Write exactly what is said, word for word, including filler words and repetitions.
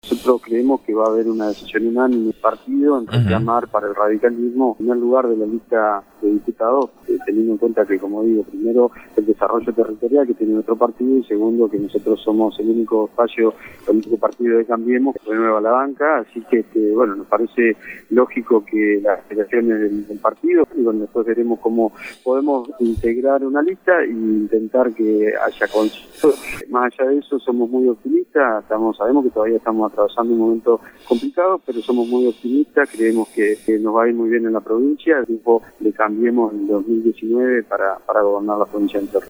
Nosotros creemos que va a haber una decisión unánime del partido en reclamar uh-huh. para el radicalismo en primer lugar de la lista de diputados, eh, teniendo en cuenta que, como digo, primero el desarrollo territorial que tiene nuestro partido y segundo que nosotros somos el único espacio, el único partido de Cambiemos que renueva la banca, así que, que bueno, nos parece lógico que las aspiraciones del, del partido, y bueno, después veremos cómo podemos integrar una lista e intentar que haya consenso. Más allá de eso, somos muy optimistas, estamos, sabemos que todavía estamos atravesando un momento complicado, pero somos muy optimistas, creemos que, que nos va a ir muy bien en la provincia, el tiempo le cambiemos en dos mil diecinueve para, para gobernar la provincia de Entre Ríos.